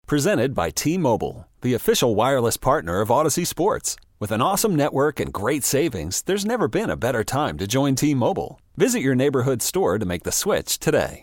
Presented by T-Mobile, the official wireless partner of Odyssey Sports. With an awesome network and great savings, there's never been a better time to join T-Mobile. Visit your neighborhood store to make the switch today.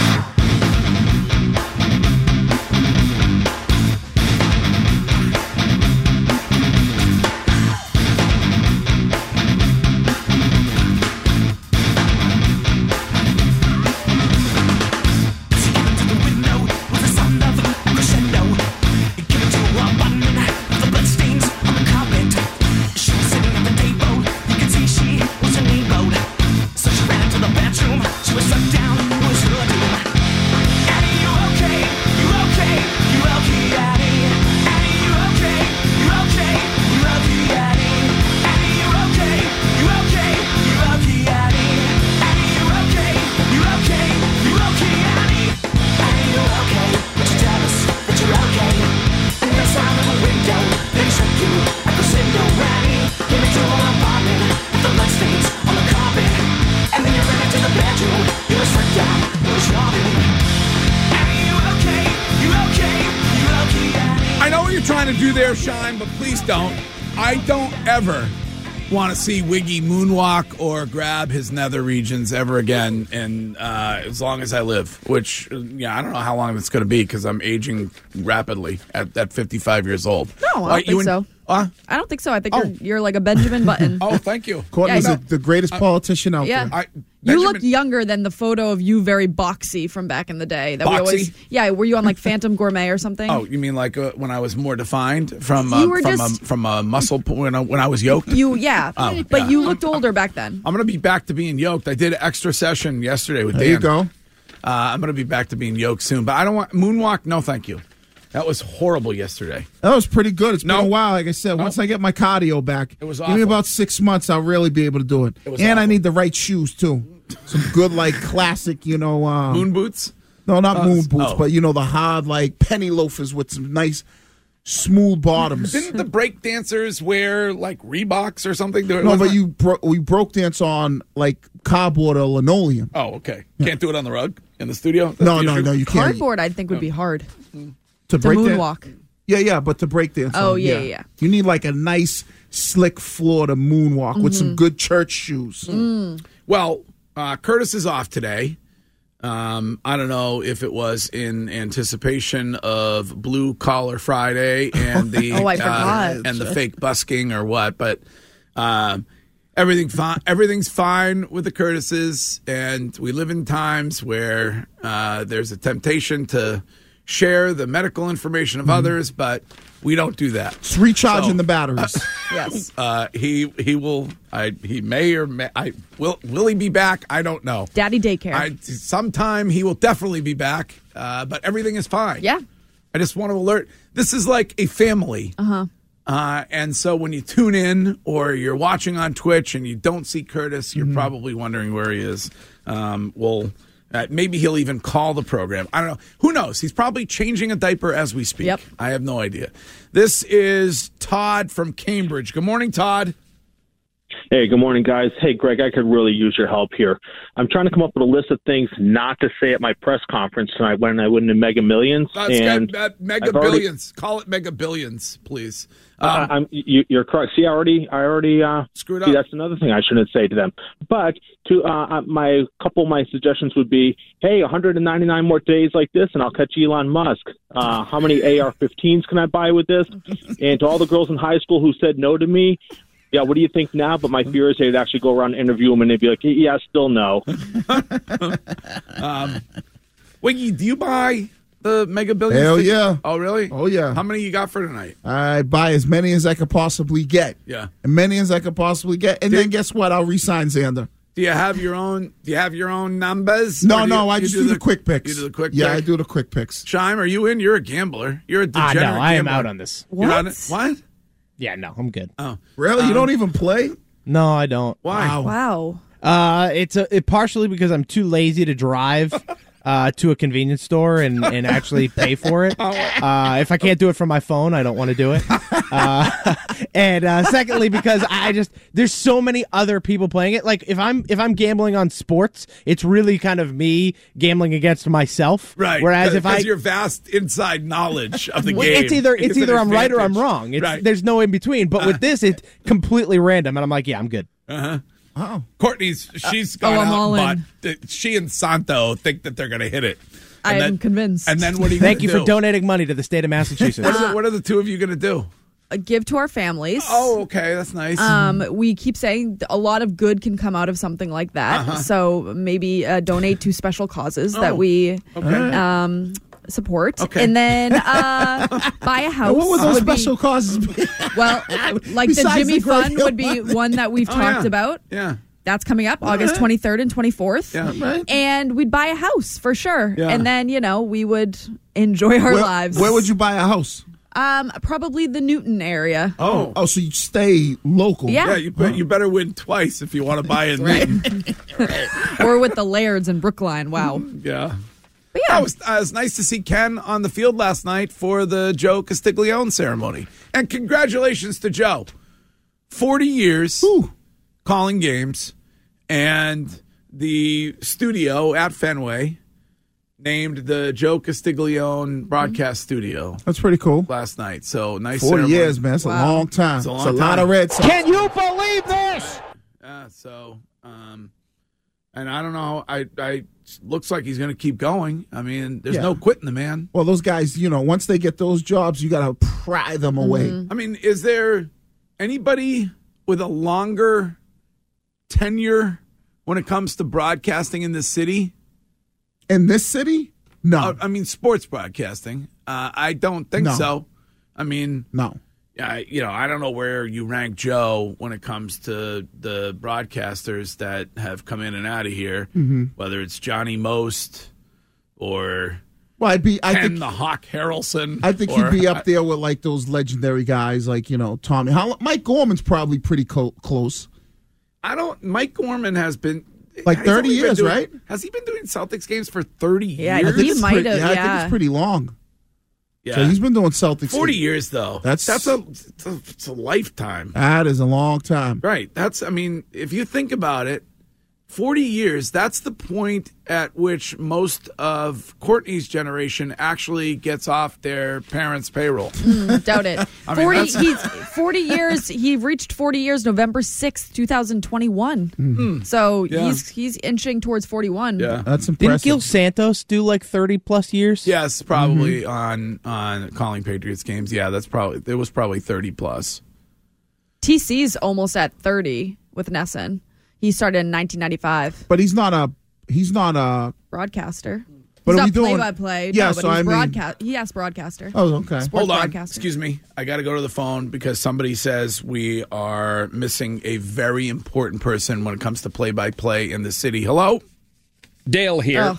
Shine, but please don't. I don't ever want to see Wiggy moonwalk or grab his nether regions ever again, and as long as I live, which, I don't know how long it's going to be because I'm aging rapidly at 55 years old. No, I don't think so. I don't think so. I think you're like a Benjamin Button. Oh, thank you. Courtney's the greatest politician out there. You looked younger than the photo of you very boxy from back in the day. That boxy? Were you on like Phantom Gourmet or something? Oh, you mean like when I was more defined from a muscle when I was yoked? You looked older back then. I'm going to be back to being yoked. I did an extra session yesterday with Dan. There you go. I'm going to be back to being yoked soon, but I don't want moonwalk. No, thank you. That was horrible yesterday. That was pretty good. It's been a while. Like I said, once I get my cardio back, it was give me about 6 months, I'll really be able to do it. And awful. I need the right shoes, too. Some good, like, classic, moon boots? No, not moon boots, but, the hard, like, penny loafers with some nice, smooth bottoms. Didn't the break dancers wear, like, Reeboks or something? No, but we broke dance on, like, cardboard or linoleum. Oh, okay. Can't do it on the rug in the studio? No, you can't. Cardboard, I think, would be hard. To moonwalk. Yeah, but to break dance. Oh, yeah. You need like a nice, slick floor to moonwalk with some good church shoes. Well, Curtis is off today. I don't know if it was in anticipation of Blue Collar Friday and the I forgot. And the fake busking or what, but everything's fine with the Curtises, and we live in times where there's a temptation to share the medical information of others, but we don't do that. It's recharging the batteries. Yes. He will. He may or may. Will he be back? I don't know. Daddy daycare. Sometime he will definitely be back. But everything is fine. Yeah. I just want to alert. This is like a family. And so when you tune in or you're watching on Twitch and you don't see Curtis, you're probably wondering where he is. Maybe he'll even call the program. I don't know. Who knows? He's probably changing a diaper as we speak. Yep. I have no idea. This is Todd from Cambridge. Good morning, Todd. Hey, good morning, guys. Hey, Greg, I could really use your help here. I'm trying to come up with a list of things not to say at my press conference tonight when I win the Mega Millions. Mega Billions. Call it Mega Billions, please. You're correct. See, I already screwed up. That's another thing I shouldn't say to them. But to my couple of my suggestions would be, hey, 199 more days like this, and I'll catch Elon Musk. How many AR-15s can I buy with this? And to all the girls in high school who said no to me, yeah, what do you think now? But my fear is they'd actually go around and interview them, and they'd be like, yeah, still no. Wiggy, do you buy the Mega Billions? Hell yeah. Oh, really? Oh, yeah. How many you got for tonight? I buy as many as I could possibly get. Yeah. As many as I could possibly get. And then guess what? I'll re-sign Xander. Do you have your own numbers? No, I just do the quick picks. You do the quick picks? Yeah, I do the quick picks. Shime, are you in? You're a gambler. You're a degenerate no, I am gambler. out on this. What? Yeah, no, I'm good. Oh. Really? You don't even play? No, I don't. Why? Wow. It's partially because I'm too lazy to drive. to a convenience store and actually pay for it. If I can't do it from my phone, I don't want to do it. And secondly, because there's so many other people playing it. Like if I'm gambling on sports, it's really kind of me gambling against myself. Right. Whereas if your vast inside knowledge of the well, game, it's either I'm right or I'm wrong. Right. There's no in between. But with this, it's completely random, and I'm like, yeah, I'm good. Oh. She's gone I'm out all and in. bought. She and Santo think that they're going to hit it. I am convinced. And then what do you Thank you do? for donating money to the state of Massachusetts. What are the two of you going to do? Give to our families. Oh, okay, that's nice. We keep saying a lot of good can come out of something like that. So maybe donate to special causes that we support. Okay. And then buy a house. What would those special causes be? Well, like the Jimmy Fund would be one that we've talked about. Yeah. That's coming up August 23rd and 24th. Yeah. Right. And we'd buy a house for sure. Yeah. And then, we would enjoy our lives. Where would you buy a house? Probably the Newton area. Oh, so you stay local. Yeah. You better win twice if you want to buy in Newton. Or with the Lairds in Brookline. Wow. Yeah. But yeah. It was nice to see Ken on the field last night for the Joe Castiglione ceremony. And congratulations to Joe. 40 years calling games, and the studio at Fenway named the Joe Castiglione broadcast studio. That's pretty cool. Last night. So nice 40 ceremony. years, man. It's a long time. It's a lot of Red Sox. Can you believe this? And I don't know. I looks like he's going to keep going. I mean, there's no quitting the man. Well, those guys, once they get those jobs, you got to pry them away. I mean, is there anybody with a longer tenure when it comes to broadcasting in this city? In this city? No. I mean, sports broadcasting. I don't think so. I mean, no. I don't know where you rank Joe when it comes to the broadcasters that have come in and out of here, whether it's Johnny Most or I think the Hawk Harrelson. I think he'd be up there with like those legendary guys like, Tommy. Mike Gorman's probably pretty close. Mike Gorman has been like 30 years, right? Has he been doing Celtics games for 30 years? Yeah, he might have. I think it's pretty long. Yeah. So he's been doing Celtics 40 years though. That's a lifetime. That is a long time. Right. If you think about it, 40 years, that's the point at which most of Courtney's generation actually gets off their parents' payroll. Doubt it. 40 years. He reached 40 years November 6th, 2021. So he's inching towards 41. Yeah. That's impressive. Didn't Gil Santos do like 30 plus years? Yes, probably on calling Patriots games. Yeah, it was probably 30 plus. TC's almost at 30 with Nesson. He started in 1995. But he's not a broadcaster. But he's are we not doing play-by-play. Yeah, no, so but he's I mean, he asked broadcaster. Oh, okay. Sports Hold on. broadcaster. Excuse me. I got to go to the phone because somebody says we are missing a very important person when it comes to play-by-play in the city. Hello? Dale here.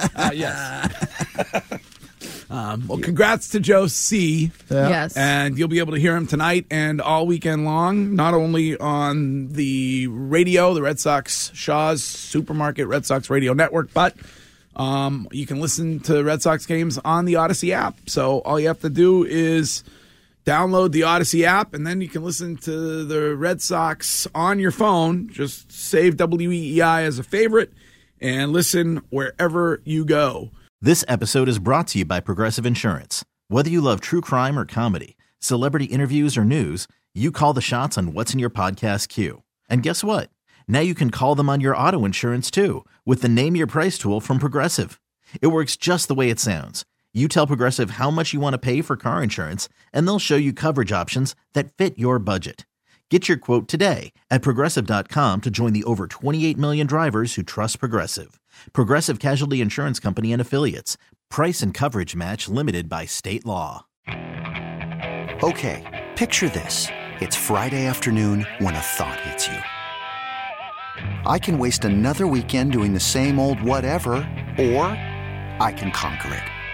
Yes. Well, congrats to Joe C. Yeah. Yes. And you'll be able to hear him tonight and all weekend long, not only on the radio, the Red Sox Shaw's Supermarket Red Sox Radio Network, but you can listen to Red Sox games on the Odyssey app. So all you have to do is download the Odyssey app, and then you can listen to the Red Sox on your phone. Just save WEEI as a favorite and listen wherever you go. This episode is brought to you by Progressive Insurance. Whether you love true crime or comedy, celebrity interviews or news, you call the shots on what's in your podcast queue. And guess what? Now you can call them on your auto insurance too with the Name Your Price tool from Progressive. It works just the way it sounds. You tell Progressive how much you want to pay for car insurance, and they'll show you coverage options that fit your budget. Get your quote today at Progressive.com to join the over 28 million drivers who trust Progressive. Progressive Casualty Insurance Company and Affiliates. Price and coverage match limited by state law. Okay, picture this. It's Friday afternoon when a thought hits you. I can waste another weekend doing the same old whatever, or I can conquer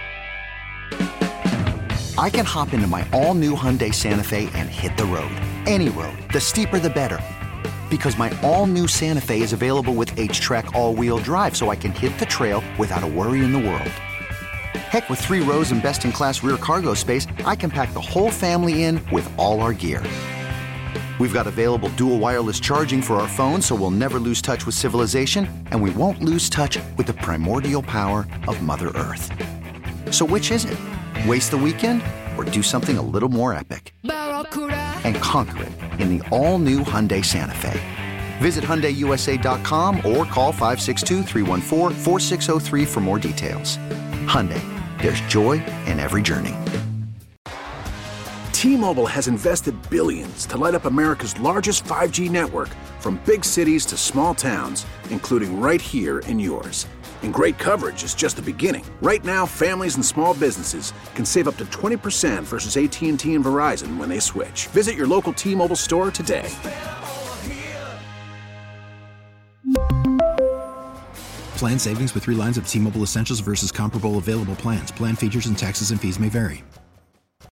it. I can hop into my all-new Hyundai Santa Fe and hit the road. Any road. The steeper, the better. Because my all-new Santa Fe is available with H-Track all-wheel drive, so I can hit the trail without a worry in the world. Heck, with 3 rows and best-in-class rear cargo space, I can pack the whole family in with all our gear. We've got available dual wireless charging for our phones, so we'll never lose touch with civilization, and we won't lose touch with the primordial power of Mother Earth. So which is it? Waste the weekend or do something a little more epic? And conquer it in the all-new Hyundai Santa Fe. Visit HyundaiUSA.com or call 562-314-4603 for more details. Hyundai, there's joy in every journey. T-Mobile has invested billions to light up America's largest 5G network, from big cities to small towns, including right here in yours. And great coverage is just the beginning. Right now, families and small businesses can save up to 20% versus AT&T and Verizon when they switch. Visit your local T-Mobile store today. Plan savings with 3 lines of T-Mobile Essentials versus comparable available plans. Plan features and taxes and fees may vary.